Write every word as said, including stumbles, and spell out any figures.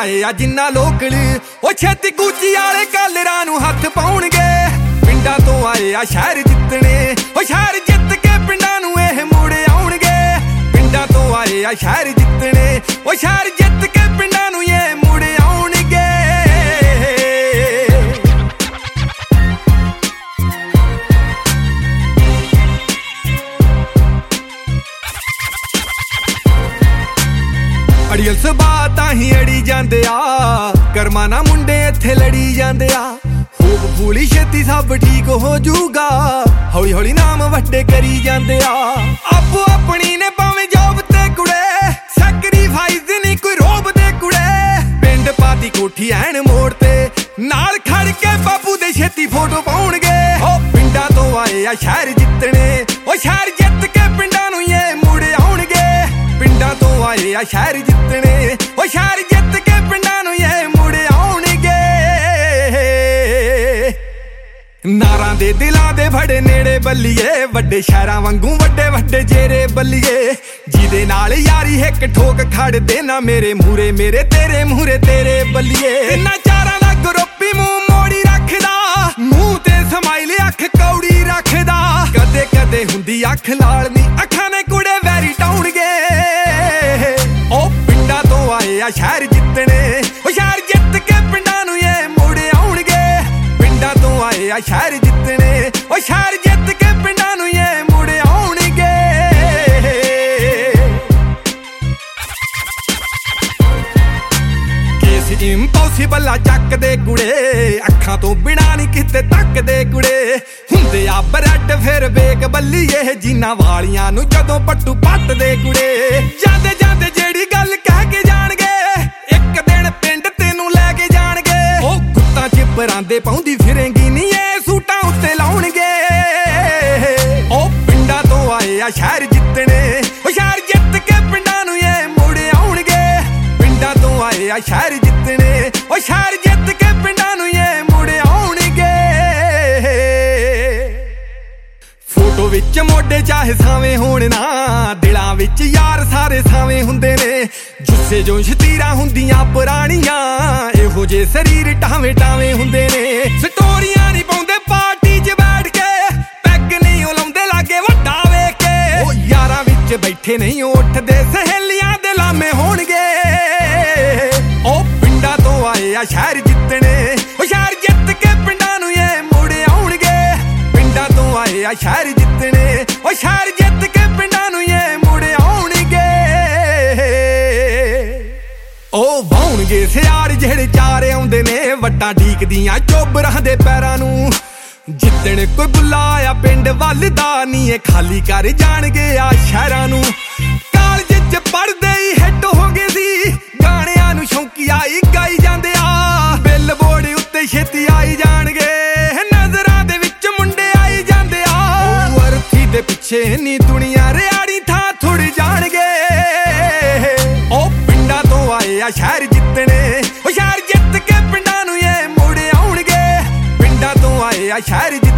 ਆਏ ਆ ਜਿੰਨਾ ਲੋਕਲ ਉਹ ਛੇਤੀ ਗੁੱਚੀ ਵਾਲੇ ਕਾਲਰਾਂ ਨੂੰ ਹੱਥ ਪਾਉਣਗੇ। ਪਿੰਡਾਂ ਤੋਂ ਆਏ ਆ ਸ਼ਹਿਰ ਜਿੱਤਣੇ ਉਹ ਸ਼ਹਿਰ ਜਿੱਤ ਕੇ ਪਿੰਡਾਂ ਨੂੰ ਇਹ ਮੁੜ ਆਉਣਗੇ। ਪਿੰਡਾਂ ਤੋਂ ਆਏ ਆ ਸ਼ਹਿਰ ਜਿੱਤਣੇ ਉਹ ਸ਼ਹਿਰ ਜਿੱਤ ਕੇ ਪਿੰਡਾਂ ਨੂੰ ਇਹ ਮੁੜ ਆਉਣਗੇ। ਅੜੀਅਲ ਸੁਭਾਅ ਤਾਂ ਹੀ ਅੜੀ ਜਾਂਦੇ ਆ, ਕਰਮਾਂ ਨਾਲ ਮੁੰਡੇ ਇੱਥੇ ਲੜੀ ਜਾਂਦੇ ਆ। ਖੂਬ ਫੂਲੀ ਛੇਤੀ ਸਭ ਠੀਕ ਹੋ ਜੂਗਾ, ਹੌਲੀ ਹੌਲੀ ਨਾਮ ਵੱਡੇ ਕਰੀ ਜਾਂਦੇ ਆ। ਆਪੋ ਆਪਣੀ ਨੇ ਭਾਵੇਂ ਜੋਬ ਤੇ ਕੁੜੇ, ਸੈਕਰੀਫਾਈਸ ਨਹੀਂ ਕੋਈ ਰੋਬ ਦੇ ਕੁੜੇ। ਪਿੰਡ ਪਾਤੀ ਕੋਠੀ ਐਨ ਮੋੜ ਤੇ ਨਾਲ ਖੜ ਕੇ ਬਾਪੂ ਦੇ ਛੇਤੀ ਫੋਟੋ ਪਾਉਣਗੇ। ਉਹ ਪਿੰਡਾਂ ਤੋਂ ਆਏ ਆ ਸ਼ਹਿਰ ਜਿੱਤਣੇ ਉਹ ਸ਼ਹਿਰ ਜਿੱਤ ਕੇ ਪਿੰਡਾਂ ਨੂੰ ਇਹ ਮੁੜ ਆਉਣਗੇ। ਪਿੰਡਾਂ ਤੋਂ ਆਏ ਆ ਸ਼ਹਿਰ ਜਿੱਤਣੇ ਉਹ ਸ਼ਹਿਰ ਜਿੱਤ ਕੇ ਪਿੰਡਾਂ ਨੂੰ ਇਹ ਮੁੜ ਆਉਣਗੇ। ਨਾਰਾਂ ਦੇ ਦਿਲਾਂ ਦੇ ਫੜੇ ਨੇੜੇ ਬੱਲੀਏ, ਵੱਡੇ ਸ਼ਹਿਰਾਂ ਵਾਂਗੂ ਵੱਡੇ ਵੱਡੇ ਜੇਰੇ ਬੱਲੀਏ। ਜਿਹਦੇ ਨਾਲ ਯਾਰੀ ਇੱਕ ਠੋਕ ਖੜਦੇ ਨਾ ਮੇਰੇ ਮੂਰੇ ਮੇਰੇ ਤੇਰੇ ਮੂਰੇ ਤੇਰੇ ਬੱਲੀਏ। ਇਹਨਾਂ ਚਾਰਾਂ ਦਾ ਗਰੁੱਪੀ ਮੂੰਹ ਮੋੜੀ ਰੱਖਦਾ, ਮੂੰਹ ਤੇ ਸਮਾਈਲ ਅੱਖ ਕੌੜੀ ਰੱਖਦਾ। ਕਦੇ ਕਦੇ ਹੁੰਦੀ ਅੱਖ ਲਾਲ ਨੀ ਅੱਖਾਂ ਨੇ ਕੁੜੇ ਵੈਰੀ ਟਾਉਣਗੇ। ਉਹ ਪਿੰਡਾਂ ਤੋਂ ਆਏ ਆ ਸ਼ਹਿਰ ਜਿੱਤਣੇ ਉਹ ਸ਼ਹਿਰ ਜਿੱਤ ਕੇ ਪਿੰਡਾਂ ਨੂੰ ਇਹ ਮੁੜ ਆਉਣਗੇ। ਪਿੰਡਾਂ ਤੋਂ ਆਏ ਆ ਸ਼ਹਿਰ ਜਿੱਤਣੇ ਉਹ ਸ਼ਹਿਰ ਜਿੱਤ ਕੇ ਪਿੰਡਾਂ ਨੂੰ ਇਹ ਮੁੜ ਆਉਣਗੇ। ਕੇਸ ਇੰਪੋਸੀਬਲ ਆ ਚੱਕਦੇ ਕੁੜੇ, ਅੱਖਾਂ ਤੋਂ ਬਿਨਾਂ ਨਹੀਂ ਕਿਤੇ ਤੱਕਦੇ ਕੁੜੇ। ਹੁੰਦੇ ਆ ਬਰੈਡ ਫਿਰ ਵੇਖ ਬੱਲੀਏ, ਜਿਨ੍ਹਾਂ ਵਾਲੀਆਂ ਨੂੰ ਜਦੋਂ ਪੱਟੂ ਪੱਟਦੇ ਕੁੜੇ। ਜਾਂਦੇ ਜਾਂਦੇ ਜਿਹੜੀ ਗੱਲ ਕਹਿ ਕੇ ਜਾਣਗੇ, ਇੱਕ ਦਿਨ ਪਿੰਡ ਤੈਨੂੰ ਲੈ ਕੇ ਜਾਣਗੇ। ਉਹ ਗੁੱਤਾਂ ਚ ਪਰਾਂਦੇ ਪਾਉਂਦੀ ਫਿਰੇਂਗੀ ਨੀ ਇਹ ਸੂਟਾਂ ਉੱਤੇ ਲਾਉਣਗੇ। ਉਹ ਪਿੰਡਾਂ ਤੋਂ ਆਏ ਆ ਸ਼ਹਿਰ ਜਿੱਤਣੇ ਉਹ ਸ਼ਹਿਰ ਜਿੱਤ ਕੇ ਪਿੰਡਾਂ ਨੂੰ ਇਹ ਮੁੜ ਆਉਣਗੇ। ਪਿੰਡਾਂ ਤੋਂ ਆਏ ਆ ਸ਼ਹਿਰ ਜਿੱਤਣੇ ਉਹ ਸ਼ਹਿਰ ਜਿੱਤ ਕੇ ਪਿੰਡਾਂ ਨੂੰ ਇਹ ਮੁੜ ਆਉਣਗੇ। ਫੋਟੋ ਵਿੱਚ ਮੋਢੇ ਚਾਹੇ ਸਾਵੇਂ ਹੋਣ ਨਾ, ਦਿਲਾਂ ਵਿੱਚ ਯਾਰ ਸਾਰੇ ਸਾਵੇਂ ਹੁੰਦੇ ਨੇ। ਜੁੱਸੇ ਜੋ ਸ਼ਤੀਰਾਂ ਹੁੰਦੀਆਂ ਪੁਰਾਣੀਆਂ, ਇਹੋ ਜੇ ਸਰੀਰ ਟਾਵੇਂ ਟਾਵੇਂ ਹੁੰਦੇ ਨੇ। ਸਟੋਰੀਆਂ ਨਹੀਂ ਪਾਉਂਦੇ ਪਾਰਟੀ 'ਚ ਬੈਠ ਕੇ, ਪੈਗ ਨਹੀਂ ਉਹ ਲਾਉਂਦੇ ਲਾਗੇ ਵੱਡਾ ਵੇਖ ਕੇ। ਉਹ ਯਾਰਾਂ ਵਿੱਚ ਬੈਠੇ ਨਹੀਂ ਉੱਠਦੇ, ਸਹੇਲੀਆਂ ਦੇ ਲਾਮੇ ਹੋਣਗੇ। ਉਹ ਪਿੰਡਾਂ ਤੋਂ ਆਏ ਆ ਸ਼ਹਿਰ ਜਿੱਤਣੇ ਉਹ ਸ਼ਹਿਰ ਜਿੱਤ ਕੇ ਪਿੰਡਾਂ ਨੂੰ ਇਹ ਮੁੜ ਆਉਣਗੇ। ਪਿੰਡਾਂ ਤੋਂ ਆਏ ਆ ਸ਼ਹਿਰ ਜਿੱਤਣੇ ਉਹ ਸ਼ਹਿਰ ਜਿੱਤ ਕੇ ਪਿੰਡਾਂ ਨੂੰ ਇਹ ਮੁੜ ਆਉਣਗੇ। ਉਹ ਵਾਉਣਗੇ ਸਿਆੜ ਜਿਹੜੇ ਚਾਰ ਆਉਂਦੇ ਨੇ, ਵੱਟਾਂ ਢੀਕਦੀਆਂ ਚੋਬਰਾਂ ਦੇ ਪੈਰਾਂ ਨੂੰ। ਜਿੱਦਣ ਕੋਈ ਬੁੱਲਾ ਆ ਪਿੰਡ ਵੱਲ ਦਾ ਨੀ ਇਹ ਖਾਲੀ ਕਰ ਜਾਣਗੇ ਆ ਸ਼ਹਿਰਾਂ ਨੂੰ। ਕਾਲਜ 'ਚ ਪੜ੍ਹਦੇ ਹੀ ਹਿੱਟ ਹੋ ਗਏ ਸੀ, ਗਾਣਿਆਂ ਨੂੰ ਸ਼ੌਂਕੀਆ ਹੀ ਗਾਈ ਜਾਂਦੇ ਆ। ਬਿੱਲ ਬੋਰਡ ਉੱਤੇ ਛੇਤੀ ਆਈ ਜਾਣਗੇ, ਨਜ਼ਰਾਂ ਦੇ ਵਿੱਚ ਮੁੰਡੇ ਆਈ ਜਾਂਦੇ ਆ। ਵਰਥੀ ਦੇ ਪਿੱਛੇ ਨੀ ਦੁਨੀਆ ਰਿਆੜੀ ਥਾਂ ਥੁੜ ਜਾਣਗੇ। ਉਹ ਪਿੰਡਾਂ ਤੋਂ ਆਏ ਆ ਸ਼ਹਿਰ ਜਿੱਤਣੇ ਉਹ ਸ਼ਹਿਰ ਜਿੱਤ ਕੇ ਪਿੰਡਾਂ ਨੂੰ ਇਹ ਮੁੜ ਆਉਣਗੇ। ਪਿੰਡਾਂ ਤੋਂ ਆਏ ਆ ਸ਼ਹਿਰ